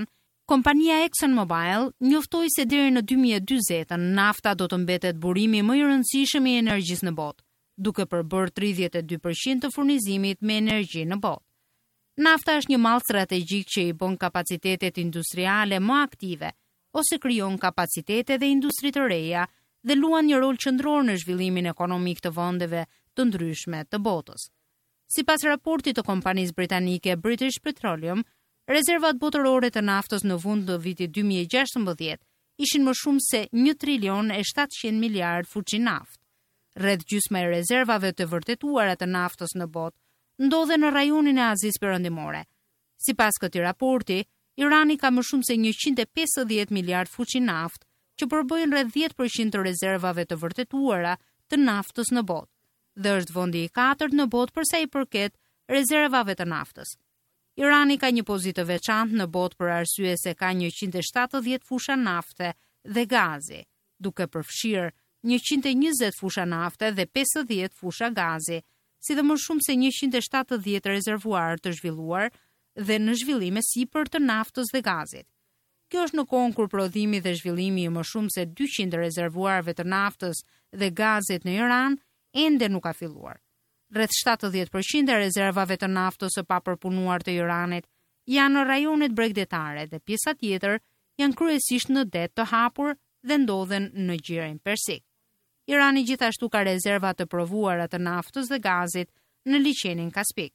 S5: Kompania ExxonMobil njoftoi se deri në dy mijë e dyzet nafta do të mbetet burimi më i rëndësishëm i energjisë në botë, duke përbërë tridhjetë e dy përqind të furnizimit me energji në botë. Nafta është një mall strategjik që i bën kapacitetet industriale më aktive ose krijon kapacitete dhe industri të reja dhe luan një rol qendror në zhvillimin ekonomik të vendeve të ndryshme të botës. Sipas raportit të kompanisë britanike British Petroleum, rezervat botërore të naftës në fund të vitit dy mijë e gjashtëmbëdhjetë ishin më shumë se një trilion e shtatëqind miliard fuqi naftë. Rreth gjysma e rezervave të vërtetuara të naftës në botë ndodhen në rajonin e Azisë Perëndimore. Sipas këtij raporti, Irani ka më shumë se njëqind e pesëdhjetë miliard fuqi naftë, që përbëjnë rreth dhjetë përqind të rezervave të vërtetuara të naftës në botë, dhe është vendi i katërt në botë për sa i përket rezervave të naftës. Irani ka një pozitë të veçantë në botë për arsye se ka njëqind e shtatëdhjetë fusha nafte dhe gazi, duke përfshirë njëqind e njëzet fusha nafte dhe pesëdhjetë fusha gazi, si dhe më shumë se njëqind e shtatëdhjetë rezervuar të zhvilluar dhe në zhvillime sipër të naftës dhe gazit. Kjo është në kohën kur prodhimi dhe zhvillimi i më shumë se dyqind rezervuarve të naftës dhe gazit në Iran ende nuk ka filluar. Rreth shtatëdhjetë përqind e rezervave të naftës së papërpunuar të Iranit janë në rajonet bregdetare dhe pjesa tjetër janë kryesisht në det të hapur dhe ndodhen në gjirin persik. Irani gjithashtu ka rezerva të provuara të naftës dhe gazit në liqenin Kaspik.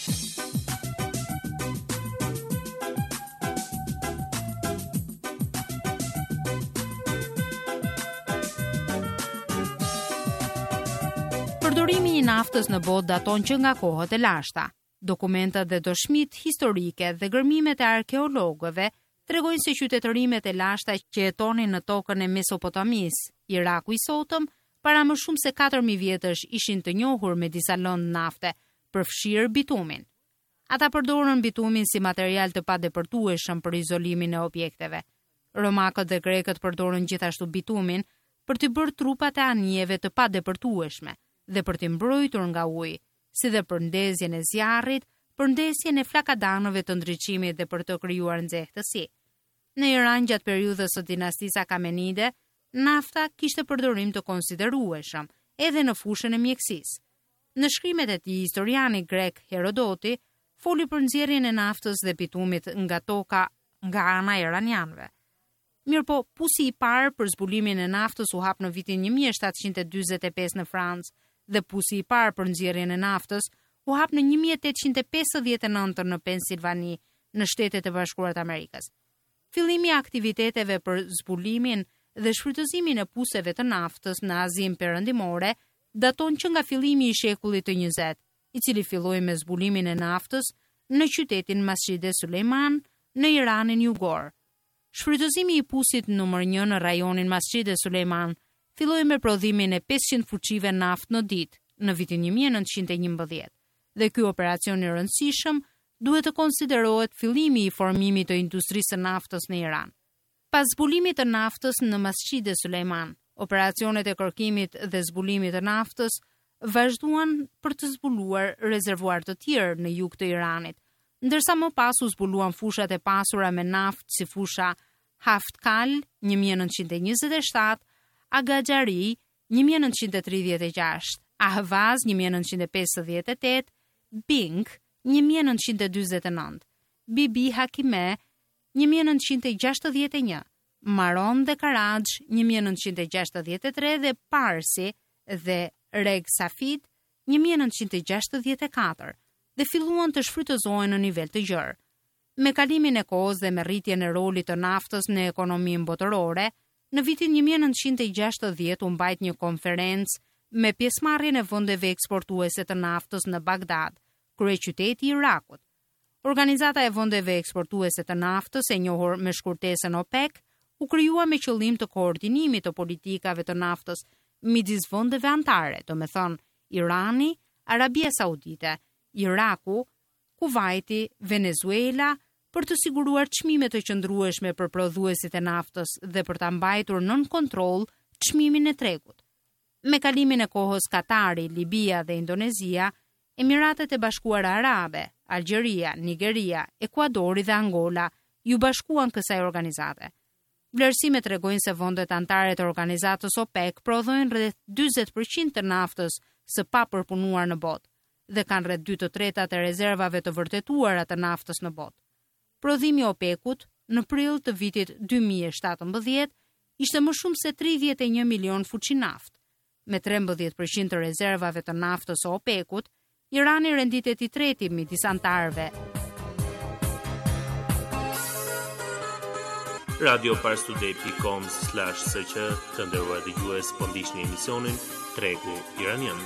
S5: Përdorimi i naftës në botë daton që nga kohët e lashta. Dokumentat dhe dëshmit historike dhe gërmimet e arkeologëve tregojnë se qytetërimet e lashta që jetonin në tokën e Mesopotamisë, Iraku i sotëm, para më shumë se katër mijë vjetësh ishin të njohur me disa lëndë nafte, përfshirë bitumin. Ata përdorën bitumin si material të padepërtueshëm për izolimin e objekteve. Romakët dhe grekët përdorën gjithashtu bitumin për të bërë trupat e anijeve të padepërtueshme dhe për të mbrojtur nga uji, si dhe për ndezjen e zjarrit, për ndezjen e flakadanëve të ndriçimit dhe për të krijuar nxehtësi. Në Iran gjatë periudhës së dinastisë Akamenide, nafta kishte përdorim të konsiderueshëm edhe në fushën e mjekësisë. Në shkrimet e tij, historiani grek Herodoti foli për nxjerrjen e naftës dhe bitumit nga toka nga ana e iranianëve. Mirpo, pusi i parë për zbulimin e naftës u hap në vitin një mijë e shtatëqind e dyzet e pesë në Francë dhe pusi i parë për nxjerrjen e naftës u hap në një mijë e tetëqind e pesëdhjetë e nëntë në Pensilvani, në Shtetet e Bashkuara të Amerikës. Fillimi i aktiviteteve për zbulimin dhe shfrytëzimin e puseve të naftës në Azinë Perëndimore daton që nga fillimi i shekullit të njëzet, i cili filloi me zbulimin e naftës në qytetin Masjid e Sulejman në Iranin Jugor. Shfrytëzimi i pusit numër një në rajonin Masjid e Sulejman filloi me prodhimin e pesëqind fuqive naftë në ditë në vitin një mijë e nëntëqind e njëmbëdhjetë, dhe ky operacion i rëndësishëm duhet të konsiderohet fillimi i formimit të industrisë së naftës në Iran. Pas zbulimit të naftës në Masjid e Sulejman, operacionet e kërkimit dhe zbulimit të naftës vazhduan për të zbuluar rezervuar të tjerë në jug të Iranit, ndërsa më pas u zbuluan fushat e pasura me naftë si fusha Haftkal një mijë e nëntëqind e njëzet e shtatë, Agaxhari një mijë e nëntëqind e tridhjetë e gjashtë, Ahvaz një mijë e nëntëqind e pesëdhjetë e tetë, Bing një mijë e nëntëqind e dyzet e nëntë, Bibi Hakime një mijë e nëntëqind e gjashtëdhjetë e një, Maron dhe Karaj një mijë e nëntëqind e gjashtëdhjetë e tre dhe Parsi dhe Reg Safid një mijë e nëntëqind e gjashtëdhjetë e katër dhe filluan të shfrytëzohen në nivel të gjerë. Me kalimin e kohës dhe me rritjen e rolit të naftës në ekonominë botërore, në vitin një mijë e nëntëqind e gjashtëdhjetë u mbajt një konferencë me pjesëmarrjen e vendeve eksportuese të naftës në Bagdad, kryeqyteti i Irakut. Organizata e vendeve eksportuese të naftës, e njohur me shkurtesën OPEC, u krijua me qëllim të koordinimit të politikave të naftës midis vendeve anëtare, do me thënë Irani, Arabia Saudite, Iraku, Kuvaiti, Venezuela, për të siguruar çmime të qëndrueshme për prodhuesit e naftës dhe për ta mbajtur nën kontroll çmimin e tregut. Me kalimin e kohës, Katari, Libia dhe Indonezia, Emiratet e Bashkuara Arabe, Algjeria, Nigeria, Ekuadori dhe Angola
S8: ju bashkuan kësaj organizate. Vlerësimet tregojnë se vendet anëtare të organizatës OPEC prodhojnë rreth dyzet përqind të naftës së papërpunuar në botë dhe kanë rreth dy të treta të rezervave të vërtetuara të naftës në botë. Prodhimi i OPEC-ut në prill të vitit dy mijë e shtatëmbëdhjetë ishte më shumë se tridhjetë e një milion fuçi naftë. Me trembëdhjetë përqind të rezervave të naftës së OPEC-ut, Irani renditet i treti midis anëtarëve.
S7: radio parstuday dot com slash s q të nderuar dëgjues, po ndiqni emisionin Tregu Iranian.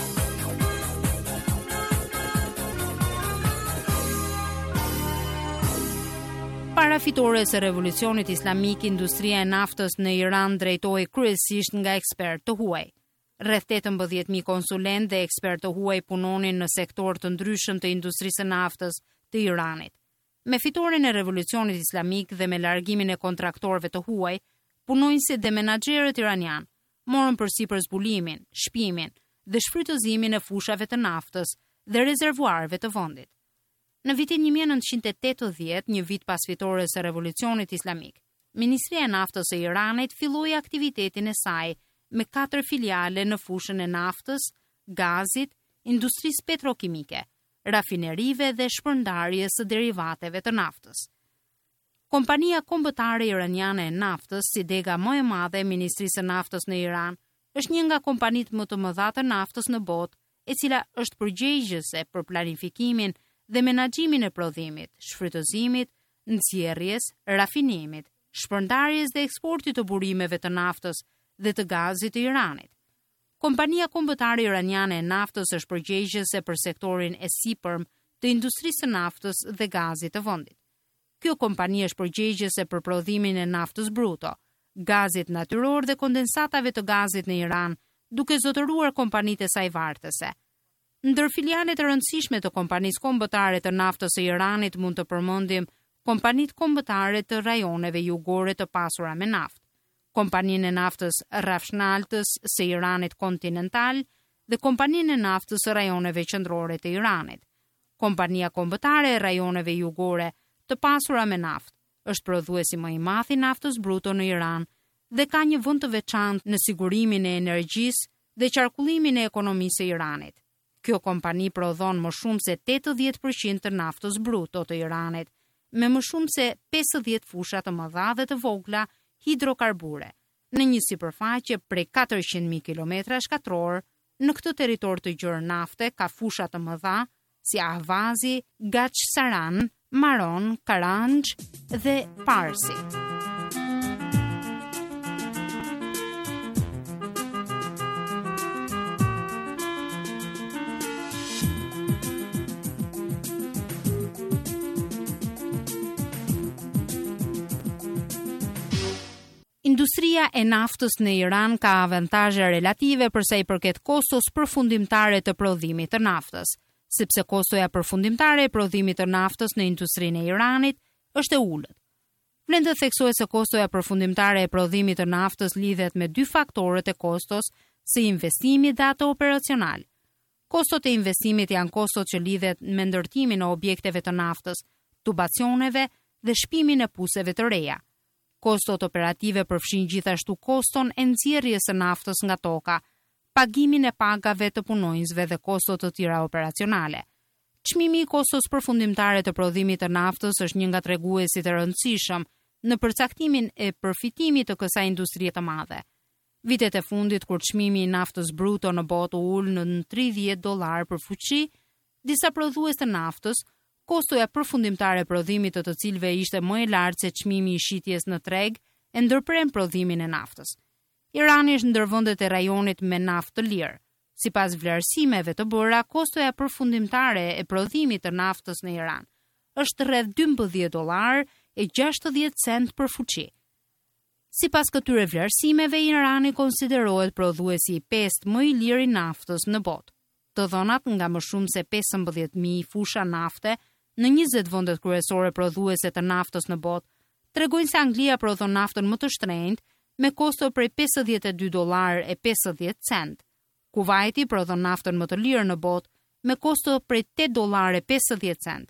S8: Para fitores së revolucionit islamik, industria e naftës në Iran drejtohej kryesisht nga ekspertë të huaj. Rreth tetëmbëdhjetë mijë konsulentë dhe ekspertë të huaj punonin në sektor të ndryshëm të industrisë së naftës të Iranit. Me fitoren e revolucionit islamik dhe me largimin e kontraktorëve të huaj, punonjësit dhe menaxherët iranian morën përsipër zbulimin, shpimin dhe shfrytëzimin e fushave të naftës dhe rezervuarëve të vendit. Në vitin një mijë e nëntëqind e tetëdhjetë, një vit pas fitores së revolucionit islamik, Ministria e Naftës së Iranit filloi aktivitetin e saj me katër filiale në fushën e naftës, gazit, industrisë petrokimike, rafinerive dhe shpërndarjes së derivateve të naftës. Kompania Kombëtare Iraniane e Naftës, si dega më e madhe e Ministrisë së Naftës në Iran, është një nga kompanitë më të mëdha të naftës në botë, e cila është përgjegjëse për planifikimin dhe menaxhimin e prodhimit, shfrytëzimit, nxjerrjes, rafinimit, shpërndarjes dhe eksportit të burimeve të naftës dhe të gazit të Iranit. Kompania Kombëtare Iraniane e Naftës është përgjegjëse për sektorin e sipërm të industrisë së naftës dhe gazit të vendit. Kjo kompani është përgjegjëse për prodhimin e naftës bruto, gazit natyror dhe kondensatave të gazit në Iran, duke zotëruar kompanitë e saj vartëse. Ndër filialet e rëndësishme të Kompanisë Kombëtare të Naftës së Iranit mund të përmendim Kompanitë Kombëtare të Rajoneve Jugore të pasura me naftë, Kompaninë e Naftës Rafshnaltës së Iranit Kontinental dhe Kompaninë e Naftës së Rajoneve Qendrore të Iranit. Kompania Kombëtare e Rajoneve Jugore të pasura me naftë është prodhuesi më i madh i naftës bruto në Iran dhe ka një vend të veçantë në sigurimin e energjisë dhe qarkullimin e ekonomisë së Iranit. Kjo kompani prodhon më shumë se tetëdhjetë përqind të naftës bruto të Iranit, me më shumë se pesëdhjetë fusha të mëdha dhe të vogla hidrokarbure, në një sipërfaqe prej katërqind mijë kilometra shkatror. Në këtë territor të gjerë nafte ka fusha të mëdha si Ahvazi, Gachsaran, Maron, Karanj dhe Parsi. Industria e naftës në Iran ka avantazhe relative përsa i përket kostos përfundimtare të prodhimit të naftës, sepse kostoja përfundimtare e prodhimit të naftës në industrinë e Iranit është e ulët. Vlen të theksohet se kostoja përfundimtare e prodhimit të naftës lidhet me dy faktorët e kostos së investimit dhe ato operacional. Kostot e investimit janë kostot që lidhet me ndërtimin e objekteve të naftës, tubacioneve dhe shpimin e puseve të reja. Kostot operative përfshin gjithashtu koston e nxjerrjes së naftës nga toka, pagimin e pagave të punonjësve dhe kostot të tjera operacionale. Çmimi i kostos përfundimtare të prodhimit të naftës është një nga treguesit e rëndësishëm në përcaktimin e përfitimit të kësaj industrie të madhe. Vitet e fundit, kur çmimi i naftës bruto në botë u ul në tridhjetë dollar për fuqi, disa prodhues të naftës, kostoja përfundimtare e prodhimit të të cilëve ishte më e lartë se çmimi i shitjes në treg, e ndërpren prodhimin e naftës. Irani është ndër vendet e rajonit me naftë të lirë. Sipas vlerësimeve të bëra, kostoja përfundimtare e prodhimit të naftës në Iran është rreth dymbëdhjetë dollar e gjashtëdhjetë cent për fuqi. Sipas këtyre vlerësimeve, Irani konsiderohet prodhuesi i pestë më i lirë i naftës në botë. Të dhënat nga më shumë se pesëmbëdhjetë mijë fusha nafte në njëzet vendet kryesore prodhuese të naftës në botë, tregojnë se Anglia prodhon naftën më të shtrenjtë me kosto prej pesëdhjetë e dy dollar e pesëdhjetë cent. Kuwaiti prodhon naftën më të lirë në botë me kosto prej tetë dollar e pesëdhjetë cent.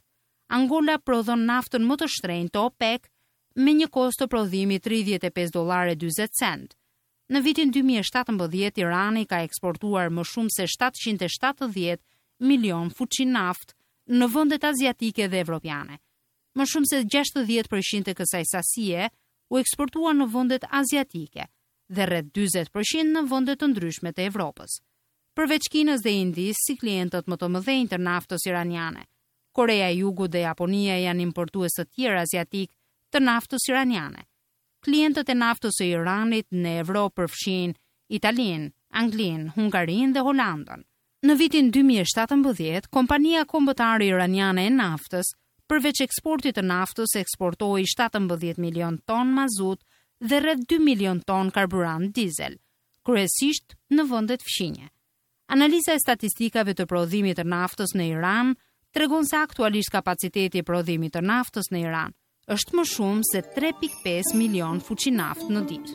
S8: Angola prodhon naftën më të shtrenjtë të OPEC me një kosto prodhimi tridhjetë e pesë dollarë e dyzet cent. Në vitin dy mijë e shtatëmbëdhjetë, Irani ka eksportuar më shumë se shtatëqind e shtatëdhjetë milion fuçi naftë në vendet aziatike dhe evropiane. Më shumë se gjashtëdhjetë përqind të kësaj sasie u eksportua në vendet aziatike dhe rreth dyzet përqind në vende të ndryshme të Evropës. Përveç Kinës dhe Indisë, si klientët më të mëdhenj të naftës iraniane, Korea e Jugut dhe Japonia janë importues të tjerë aziatik të naftës iraniane. Klientët e naftës së Iranit në Evropë përfshin Italinë, Anglinë, Hungarinë dhe Holandën. Në vitin dy mijë e shtatëmbëdhjetë, kompania kombëtare iraniane e naftës, përveç eksportit të naftës, eksportoi shtatëmbëdhjetë milion ton mazut dhe rreth dy milion ton karburant dizel, kryesisht në vendet fqinje. Analiza e statistikave të prodhimit të naftës në Iran tregon se aktualisht kapaciteti i prodhimit të naftës në Iran është më shumë se tre pikë pesë milion fuçi naftë në ditë.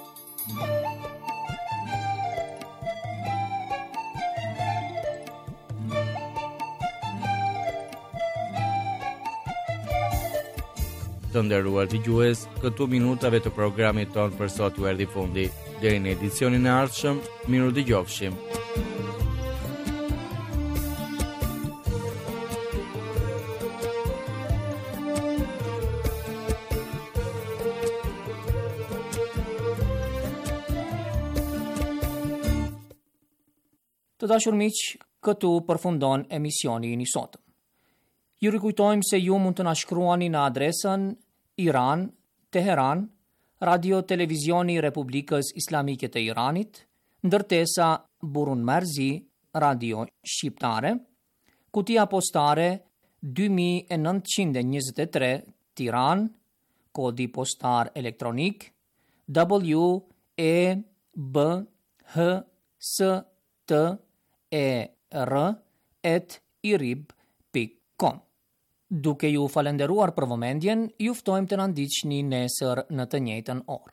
S9: Të nderuar dëgjues, këtu minutave të programit ton për sot u erdhi fundi. Deri në edicionin e ardhshëm, miru dëgjofshim.
S1: Të dashur miq, këtu përfundon emisioni i sotëm. Ju rikujtojmë se ju mund të na shkruani në adresën Iran, Teheran, Radio Televizioni Republikës Islamike të Iranit, ndërtesa Burun Marzi, Radio Shqiptare, kutia postare dy mijë e nëntëqind e njëzet e tre, Tiranë, kodi postar elektronik W E B H S T E R at irib pikë com. Duke ju falenderuar për vëmendjen, ju ftojmë të na ndiqni nesër në të njëjtën orë.